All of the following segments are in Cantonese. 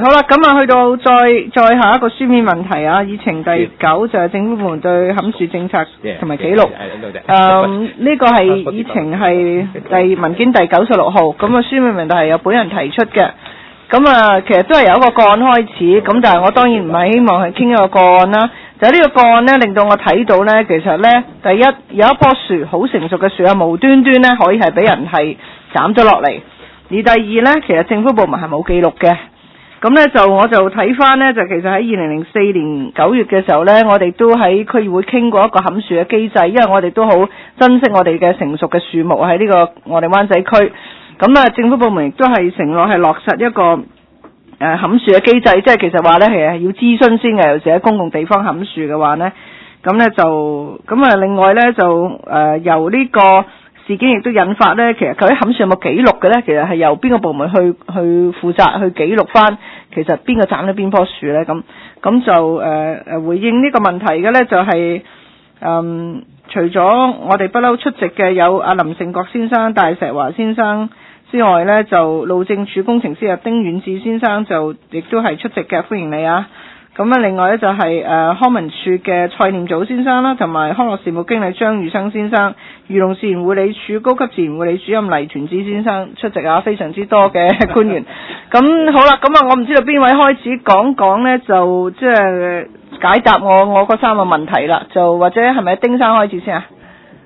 好啦，咁啊，去到再下一個書面問題啊，議程第9就係政府部門對砍樹政策同埋記錄。呢個係議程係文件第96號，咁啊書面問題係由本人提出嘅。咁啊，其實都係由一個個案開始，咁但係我當然唔係希望係傾一個個案啦。就係呢個個案呢，令到我睇到呢，其實呢，第一有一棵樹好成熟嘅樹啊，無端端呢可以係俾人係斬咗落嚟。而第二呢，其實政府部門係冇記錄嘅。咁呢，我就睇翻呢，就其實喺2004年9月嘅時候呢，我哋都喺區議會傾過一個砍樹嘅機制，因為我哋都好珍惜我哋嘅成熟嘅樹木喺呢個我哋灣仔區。咁啊，政府部門亦都係承諾係落實一個砍樹嘅機制，即係其實話呢係要諮詢先嘅，尤其是喺公共地方砍樹嘅話呢，咁呢就咁啊，另外呢，就由呢個事件亦都引發呢，其實究竟砍樹有冇記錄嘅呢？其實係由邊個部門去負責去記錄翻，其實邊個斬咗邊棵樹呢？咁就回應呢個問題嘅呢，就係除咗我哋不嬲出席嘅有阿林成國先生、戴石華先生之外呢，就路政署工程師啊丁遠志先生就亦都係出席嘅，歡迎你啊！咁啊，另外呢，就係康文署嘅蔡念祖先生啦，同埋康樂事務經理張宇生先生，漁農自然護理署高級自然護理主任黎全志先生出席啊，非常之多嘅官員。咁好啦，咁啊，我唔知道邊位開始講呢，就即係解答我嗰3個問題啦，就或者係咪丁生開始先啊？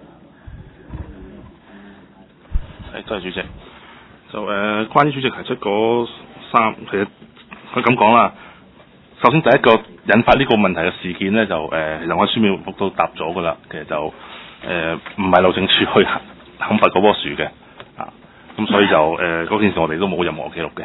多謝主席。就關於主席提出嗰其實佢咁講啦。首先第一個引發呢個問題嘅事件呢，就其實我喺書面回覆都答咗噶啦。其實就唔係路政署去砍伐嗰棵樹嘅，咁所以就嗰件事我哋都冇任何記錄嘅。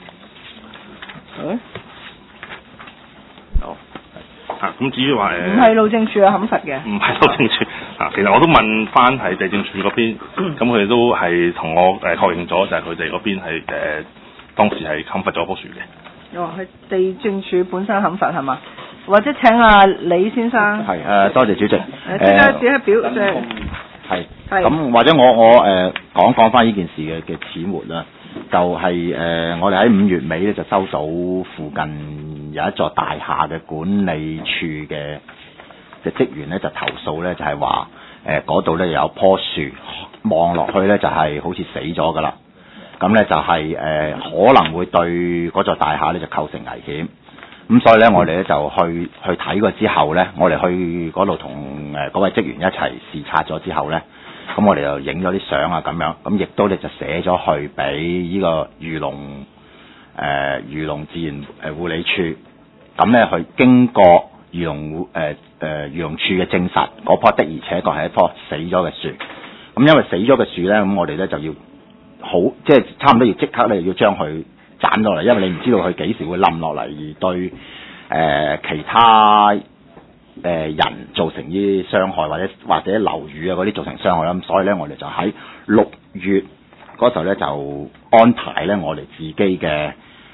好。咁至於話唔係路政署啊砍伐嘅。唔係路政署其實我都問翻係地政署嗰邊，咁佢哋都係同我確認咗，就係佢哋嗰邊係當時係砍伐咗棵樹嘅。 係地政署本身砍伐係嘛？或者請阿李先生。 係多謝主席。 只係表即係。 係。咁或者我講翻呢件事嘅始末啦，就係我哋喺5月尾咧就收到附近有一座大廈嘅管理處嘅職員咧就投訴咧，就係話嗰度咧有棵樹望落去咧就係好似死咗噶啦。咁咧就係可能會對嗰座大廈咧就構成危險，咁所以咧我哋咧就去睇過之後咧，我哋去嗰度同嗰位職員一齊視察咗之後咧，咁我哋就影咗啲相啊咁樣，咁亦都咧就寫咗去俾呢個漁農自然護理處，咁咧去經過漁農處嘅證實，嗰棵的而且確係一棵死咗嘅樹，咁因為死咗嘅樹咧，咁我哋咧就要即係差唔多要即刻咧要將佢斬落嚟，因為你唔知道佢幾時會冧落嚟，而對其他人造成啲傷害，或者樓宇啊嗰啲造成傷害啦。咁所以咧，我哋就喺6月嗰時候咧就安排咧我哋自己嘅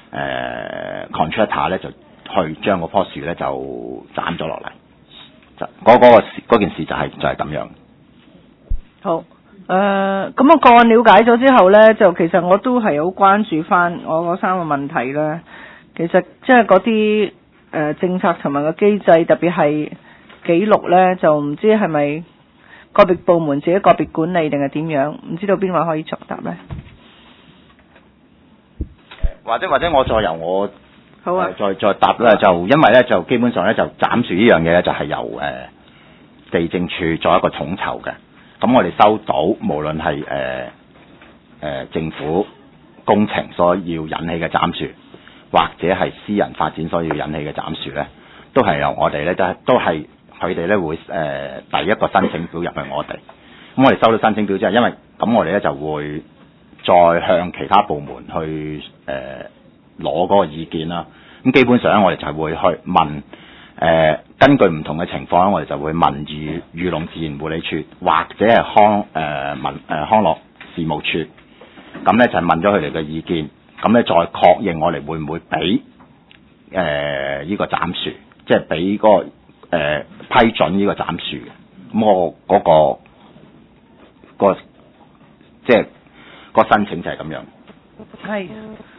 contractor 咧就去將嗰棵樹咧就斬咗落嚟，就嗰件事就係咁樣。好。 咁我個案了解咗之後呢，就其實我都係好關注翻我嗰3個問題啦。其實即係嗰啲政策同埋個機制，特別係記錄呢，就唔知係咪個別部門自己個別管理定係點樣？唔知道邊位可以作答呢？ 或者我再由我好啊， 再答啦。就因為呢，就基本上呢，就斬樹呢樣嘢呢，就係由地政處作一個統籌嘅。咁我哋收到，無論係政府工程所要引起嘅斬樹，或者係私人發展所要引起嘅斬樹咧，都係由我哋咧，都係佢哋咧會第一個申請表入去我哋。咁我哋收到申請表之後，因為咁我哋咧就會再向其他部門去攞嗰個意見啦。咁基本上我哋就係會去問。根據唔同嘅情況，我哋就會問漁農自然護理處或者係康樂事務處，咁咧就係問咗佢哋嘅意見，咁咧再確認我哋會唔會俾呢個斬樹，即係俾嗰個批准呢個斬樹嘅。咁我嗰個即係個申請就係咁樣。 係。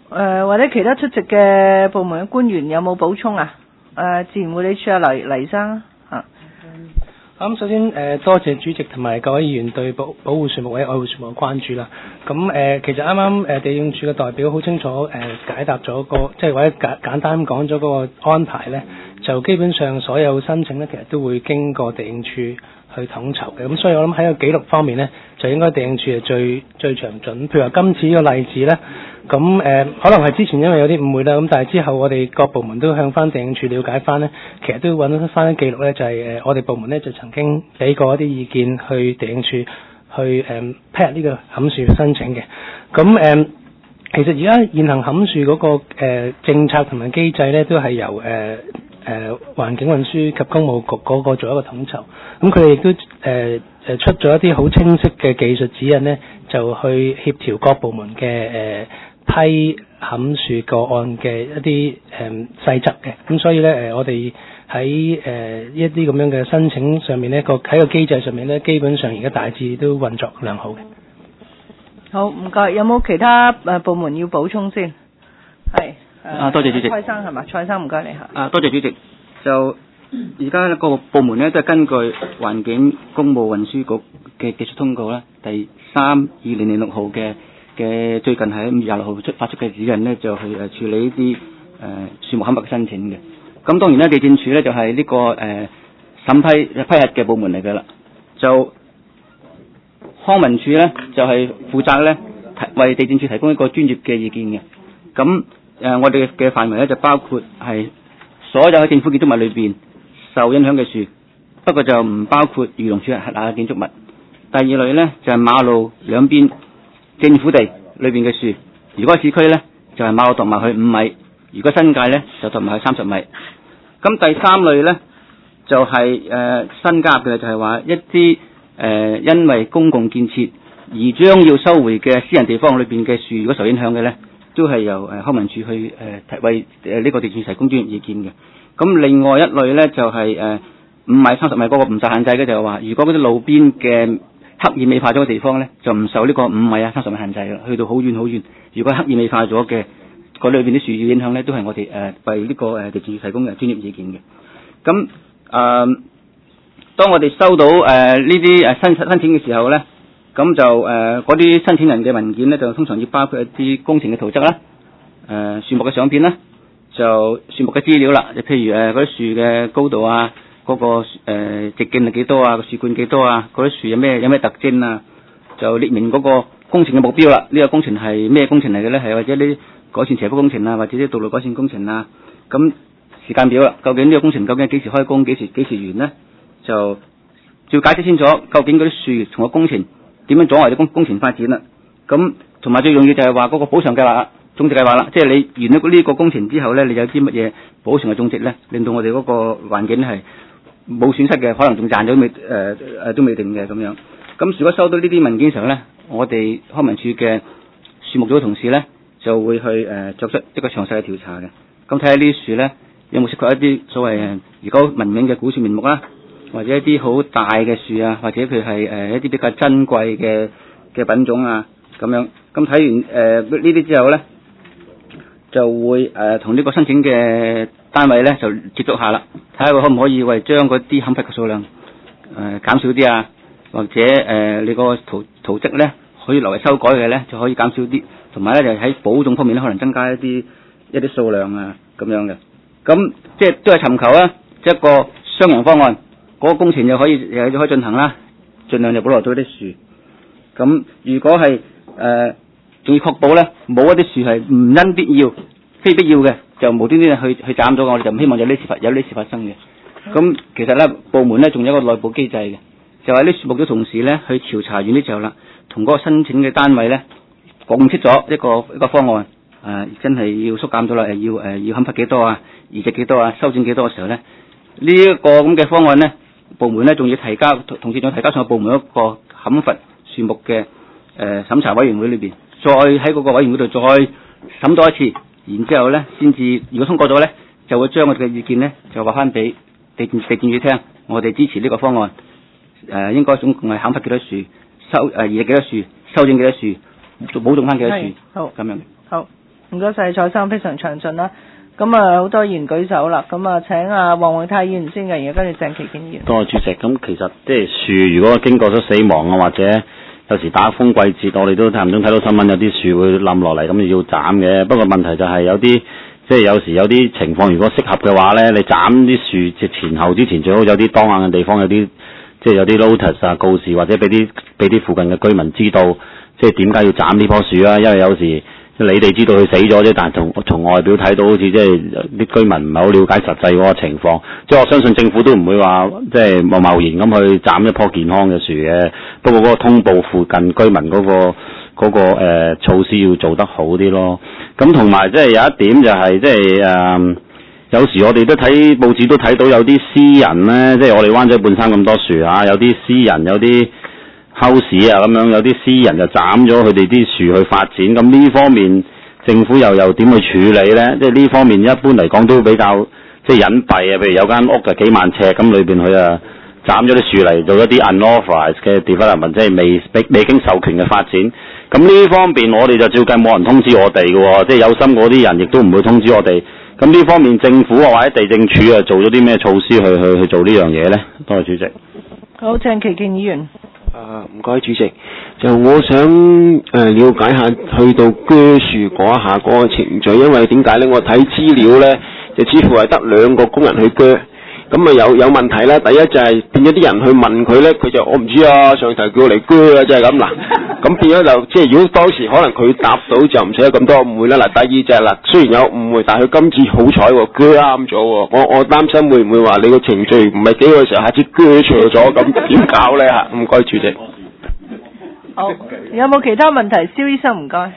或者其他出席嘅部門嘅官員有冇補充啊？自然護理署黎生啊。 咁首先多謝主席同埋各位議員對保護樹木或者愛護樹木嘅關注啦。咁其實啱啱地政署嘅代表好清楚解答咗即係或者簡單講咗嗰個安排咧，就基本上所有申請咧其實都會經過地政署去統籌嘅。咁所以我諗喺個記錄方面咧，就應該地政署係最詳盡。譬如話今次呢個例子咧，咁可能係之前因為有啲誤會啦，咁但係之後我哋各部門都向翻地政署了解翻咧，其實都揾得翻啲記錄咧，就係我哋部門咧就曾經俾過一啲意見去地政署去批入呢個砍樹申請嘅。咁其實而家現行砍樹嗰個政策同埋機制咧，都係由環境運輸及工務局嗰個做一個統籌。咁佢哋亦都出咗一啲好清晰嘅技術指引咧，就去協調各部門嘅批砍樹個案嘅一啲細則嘅。咁所以咧我哋喺一啲咁樣嘅申請上面咧，喺個機制上面咧，基本上而家大致都運作良好嘅。 好，唔該。有冇其他部門要補充先？係多謝主席。 蔡生係嘛？蔡生唔該你嚇。 多謝主席。就而家各個部門咧都係根據環境工務運輸局嘅技術通告啦，第3/2006號嘅最近喺5月26號發出嘅指引咧，就去處理呢啲樹木砍伐嘅申請嘅。咁當然咧，地政署咧就係呢個審批核嘅部門嚟㗎啦。就康文署咧就係負責咧為地政署提供一個專業嘅意見嘅。咁我哋嘅範圍咧就包括係所有喺政府建築物裏邊受影響嘅樹，不過就唔包括漁農署轄下嘅建築物。第二類咧就係馬路兩邊政府地裏邊嘅樹，如果市區咧就係馬路度埋去5米，如果新界咧就度埋去30米。咁第三類咧就係新加入嘅，就係話一啲因為公共建設而將要收回嘅私人地方裏邊嘅樹，如果受影響嘅咧，都係由康文署去為呢個地政署提供專業意見嘅。咁另外一類咧就係5米、30米嗰個唔受限制嘅，就係話如果嗰啲路邊嘅刻意美化咗嘅地方咧，就唔受呢個5米啊、30米限制啦，去到好遠好遠。如果刻意美化咗嘅嗰裏邊啲樹要影響咧，都係我哋為呢個地政署提供嘅專業意見嘅。咁當我哋收到呢啲申請嘅時候咧，咁就嗰啲申請人嘅文件咧，就通常要包括一啲工程嘅圖則啦、樹木嘅相片啦，就樹木嘅資料啦，就譬如嗰啲樹嘅高度啊，嗰個直徑係幾多啊，個樹冠幾多啊，嗰啲樹有咩特徵啊，就列明嗰個工程嘅目標啦。呢個工程係咩工程嚟嘅咧？係或者啲改善斜坡工程啊，或者啲道路改善工程啊。咁時間表啦，究竟呢個工程究竟係幾時開工，幾時完呢？就要解釋清楚，究竟嗰啲樹同個工程點樣阻礙啲工程發展啦。咁同埋最重要就係話嗰個補償計劃、種植計劃啦，即係你完咗呢個工程之後咧，你有啲乜嘢補償嘅種植咧，令到我哋嗰個環境係冇損失嘅，可能仲賺咗都未定嘅咁樣。咁如果收到呢啲文件上咧，我哋康文署嘅樹木組嘅同事咧就會去作出一個詳細嘅調查嘅。咁睇下呢啲樹咧有冇涉及一啲所謂如果聞名嘅古樹名木啦，或者一啲好大嘅樹啊，或者佢係一啲比較珍貴嘅品種啊咁樣。咁睇完呢啲之後咧，就會同呢個申請嘅單位咧就接觸下啦，睇下佢可唔可以為將嗰啲砍伐嘅數量減少啲啊，或者你個圖則咧可以留為修改嘅咧就可以減少啲，同埋咧就喺保種方面咧可能增加一啲數量啊咁樣嘅。咁即係都係尋求一個雙贏方案，嗰個工程又可以進行啦，盡量就保留咗啲樹。咁如果係仲要確保咧冇一啲樹係唔因必要、非必要嘅，就無端端去斬咗，我哋就唔希望有呢事發生嘅。咁其實咧部門咧仲有一個內部機制嘅，就係啲樹木嘅同事咧去調查完呢之後啦，同嗰個申請嘅單位咧共識咗一個方案，真係要縮減咗啦，要砍伐幾多啊，移植幾多啊，修正幾多嘅時候咧，呢一個咁嘅方案咧，部門咧仲要同時仲提交上部門一個砍伐樹木嘅審查委員會裏邊，再喺嗰個委員會度再審多一次，然之後咧先至如果通過咗咧，就會將我哋嘅意見咧就話翻俾地政署聽，我哋支持呢個方案，應該總共係砍伐幾多樹，移植幾多樹，修正幾多樹，保種翻幾多樹， 好咁樣。 好， 唔該晒，蔡生非常詳盡啦。咁啊，好多議員舉手啦。咁啊，請黃永泰議員先嘅，然後跟住鄭其健議員。 多謝主席。咁其實即係樹，如果經過咗死亡啊，或者有時打風季節，我哋都間唔中睇到新聞，有啲樹會冧落嚟，咁要斬嘅。不過問題就係有啲即係有時有啲情況，如果適合嘅話咧，你斬啲樹即前後之前最好有啲當眼嘅地方，有啲即係有啲 notice 啊告示，或者俾啲附近嘅居民知道，即係點解要斬呢棵樹啊？因為有時你哋知道佢死咗啫，但係從外表睇到好似即係啲居民唔係好了解實際嗰個情況。即係我相信政府都唔會話即係貿然咁去斬一棵健康嘅樹嘅。不過嗰個通報附近居民嗰個措施要做得好啲咯。咁同埋即係有一點就係即係有時我哋都睇報紙都睇到有啲私人咧，即係我哋灣仔半山咁多樹啊，有啲私人有啲house啊咁樣，有啲私人就斬咗佢哋啲樹去發展。咁呢方面政府又點去處理咧？即係呢方面一般嚟講都比較即係隱蔽啊。譬如有間屋就幾萬尺，咁裏邊佢啊斬咗啲樹嚟做一啲 unauthorized 嘅 development， 即係未經授權嘅發展。咁呢方面我哋就照計冇人通知我哋嘅喎，即係有心嗰啲人亦都唔會通知我哋。咁呢方面政府或者地政署啊做咗啲咩措施去做呢樣嘢咧？多謝主席。 好，鄭其健議員。 唔該主席，就我想了解下去到鋸樹嗰一下嗰個程序，因為點解咧？我睇資料咧，就似乎係得2個工人去鋸，咁啊有問題啦。第一就係變咗啲人去問佢咧，佢就我唔知啊，上頭叫我嚟鋸啊，即係咁嗱。咁變咗就即係如果當時可能佢答到就唔使有咁多誤會啦。嗱，第二就係嗱，雖然有誤會，但係佢今次好彩喎，鋸啱咗喎。我擔心會唔會話你個程序唔係幾個時候，下次鋸錯咗，咁點搞咧嚇？唔該主席。 好，有冇其他問題？蕭醫生唔該。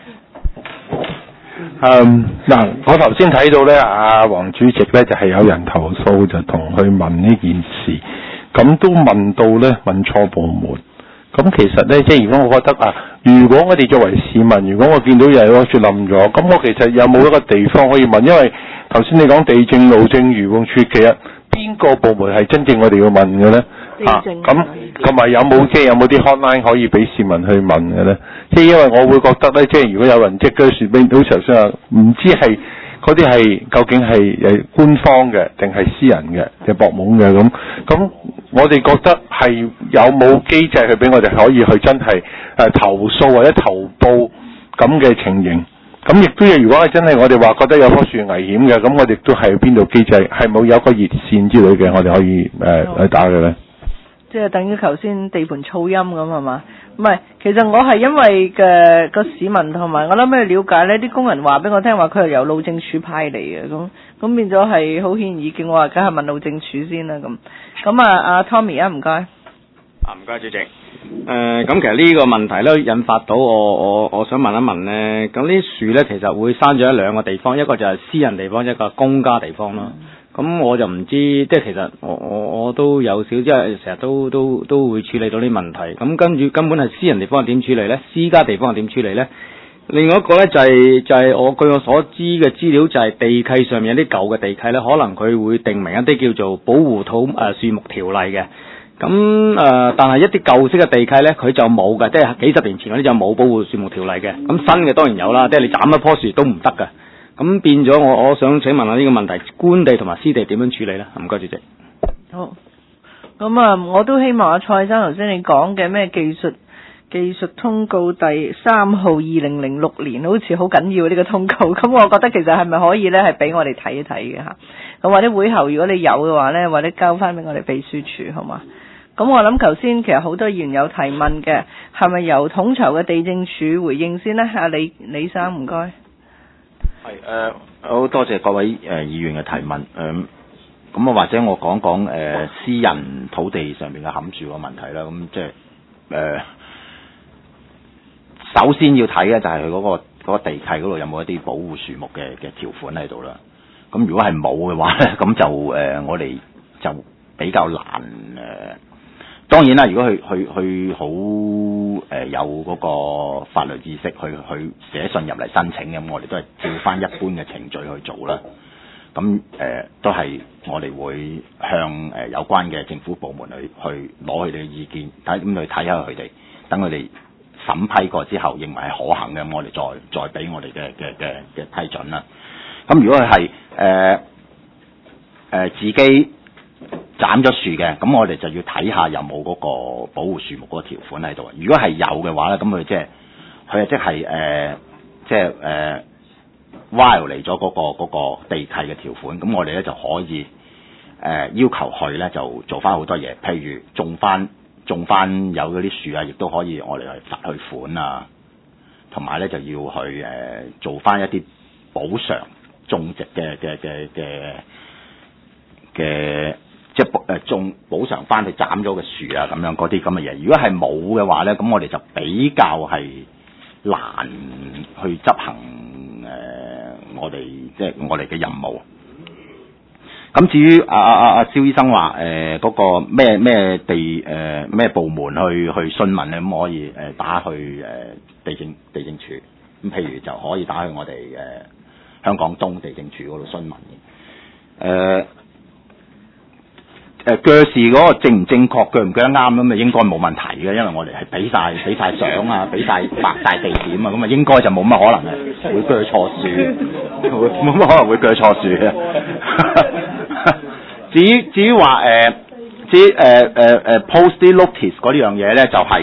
嗱，我頭先睇到咧，黃主席咧就係有人投訴，就同佢問呢件事，咁都問到咧問錯部門。咁其實咧，即係如果我覺得如果我哋作為市民，如果我見到有棵樹冧咗，咁我其實有冇一個地方可以問？因為頭先你講地政、路政、漁護署，其實邊個部門係真正我哋要問嘅咧？咁同埋有冇啲 hotline 可以俾市民去問嘅咧？即係因為我會覺得咧，即係如果有人即係鋸樹兵，好似頭先話，唔知係嗰啲係究竟係官方嘅定係私人嘅定博懵嘅咁，我哋覺得係有冇機制去俾我哋可以去真係投訴或者投報咁嘅情形？咁亦都有，如果係真係我哋話覺得有棵樹危險嘅，咁我哋都係邊度機制？係冇有個熱線之類嘅，我哋可以去打嘅咧？ 即係等於頭先地盤噪音咁係嘛？唔係，其實我係因為個市民同埋我諗去了解呢啲工人話俾我聽話佢係由路政署派嚟嘅，咁變咗係好顯而易見，我話梗係問路政署先啦咁。咁阿 Tommy 唔該。 唔該主席。咁其實呢個問題咧引發到我想問一問咧，咁呢啲樹咧其實會生咗喺2個地方，一個就係私人地方，一個公家地方啦。咁我就唔知，即係其實我都有少，即係成日都會處理到啲問題。咁跟住根本係私人地方係點處理咧？私家地方係點處理咧？另外一個咧就係我據我所知嘅資料就係地契上面有啲舊嘅地契咧，可能佢會定明一啲叫做保護樹木條例嘅。咁但係一啲舊式嘅地契咧，佢就冇嘅，即係幾十年前嗰啲就冇保護樹木條例嘅。咁新嘅當然有啦，即係你斬一棵樹都唔得㗎。咁變咗我想請問下呢個問題，官地同埋私地點樣處理咧？唔該主席。 好。咁我都希望蔡生頭先你講嘅咩技術通告第3號2006年好似好緊要呢個通告，咁我覺得其實係咪可以咧係俾我哋睇一睇嘅嚇？咁或者會後如果你有嘅話咧，或者交翻俾我哋秘書處好嘛？咁我諗頭先其實好多議員有提問嘅，係咪由統籌嘅地政署回應先咧？李生唔該。 係好多謝各位議員嘅提問。咁或者我講私人土地上面嘅冚樹個問題啦。咁即係首先要睇嘅就係佢嗰個地契嗰度有冇一啲保護樹木嘅條款喺度啦。咁如果係冇嘅話咧，咁就我哋就比較難當然啦，如果佢好有嗰個法律知識，去寫信入嚟申請咁，我哋都係照翻一般嘅程序去做啦。咁都係我哋會向有關嘅政府部門去攞佢哋嘅意見，咁去睇下佢哋，等佢哋審批過之後認為係可行嘅，咁我哋再俾我哋嘅批准啦。咁如果係自己斬咗樹嘅，咁我哋就要睇下有冇嗰個保護樹木嗰個條款喺度。如果係有嘅話咧，咁佢即係violate咗嗰個地契嘅條款，咁我哋咧就可以要求佢咧就做翻好多嘢，譬如種翻有嗰啲樹啊，亦都可以我哋去罰佢款啊，同埋咧就要去做翻一啲補償種植嘅即係補償翻佢斬咗嘅樹啊，咁樣嗰啲咁嘅嘢。如果係冇嘅話咧，咁我哋就比較係難去執行我哋嘅任務。咁至於蕭醫生話嗰個咩部門去詢問咧，咁可以打去地政處，咁譬如就可以打去我哋香港東地政處嗰度詢問嘅。鋸樹嗰個正唔正確，鋸唔鋸得啱咁啊，應該冇問題嘅，因為我哋係俾晒相啊，俾晒白晒地點啊，咁啊應該就冇乜可能係會鋸錯樹，冇乜可能會鋸錯樹嘅。至於話post notice 嗰樣嘢咧，就係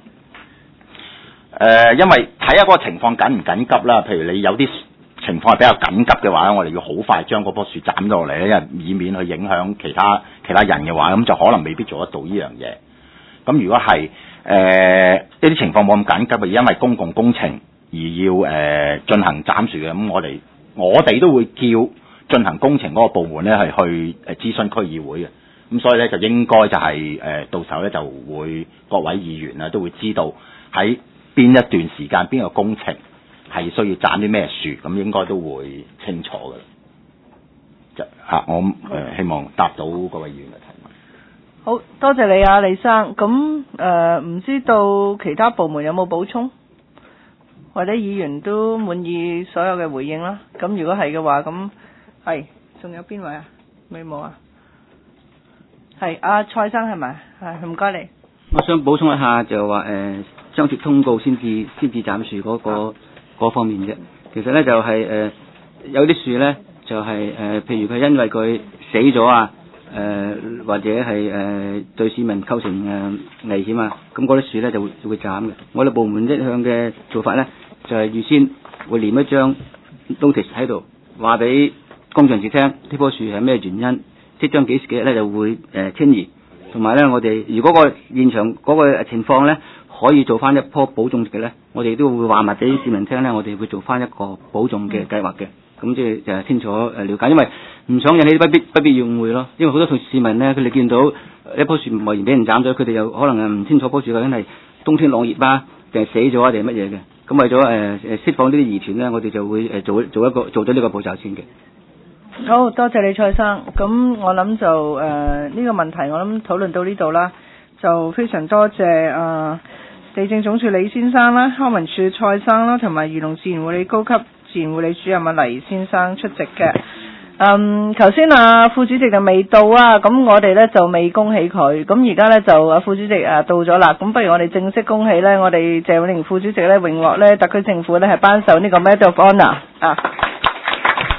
因為睇下嗰個情況緊唔緊急啦。譬如你有啲情況係比較緊急嘅話咧，我哋要好快將嗰棵樹斬咗落嚟咧，因為以免去影響其他人嘅話，咁就可能未必做得到呢樣嘢。咁如果係一啲情況冇咁緊急，因為公共工程而要進行斬樹嘅，咁我哋都會叫進行工程嗰個部門咧係去諮詢區議會嘅。咁所以咧就應該就係到時候咧就會各位議員啊都會知道喺邊一段時間邊個工程係需要斬啲咩樹，咁應該都會清楚嘅。我希望答到各位議員嘅提問。 好多謝你啊，李生。咁唔知道其他部門有冇補充，或者議員都滿意所有嘅回應啦。咁如果係嘅話，咁係仲有邊位啊？未冇啊？係阿蔡生係咪？係，唔該你。 我想補充一下，就話張貼通告先至斬樹嗰方面嘅。其實咧就係有啲樹咧就係譬如佢因為佢死咗啊，或者係對市民構成危險啊，咁嗰啲樹咧就會斬嘅。我哋部門一向嘅做法咧就係預先會黏一張 notice 喺度，話俾公眾人士聽呢棵樹係咩原因，即將幾時幾日咧就會遷移。同埋咧，我哋如果個現場嗰個情況咧，可以做翻一棵保種嘅咧，我哋都會話埋俾市民聽咧，我哋會做翻一個保種嘅計劃嘅。咁即係就係清楚了解，因為唔想引起不必要誤會咯。因為好多市民咧，佢哋見到一棵樹貿然俾人斬咗，佢哋又可能唔清楚棵樹究竟係冬天朗葉啊，定係死咗啊，定係乜嘢嘅。咁為咗釋放呢啲疑團咧，我哋就會做咗呢個步驟先嘅。 好多謝你蔡生，咁我諗就呢個問題我諗討論到呢度啦，就非常多謝地政總署李先生啦、康文署蔡生啦，同埋漁農自然護理高級自然護理主任黎先生出席嘅。頭先副主席就未到啊，咁我哋咧就未恭喜佢，咁而家咧就副主席到咗啦，咁不如我哋正式恭喜咧，我哋謝永齡副主席咧榮獲咧特區政府咧係頒授呢個 Medal of Honor 啊。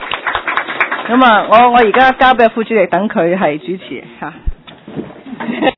咁我而家交俾副主席，等佢係主持嚇。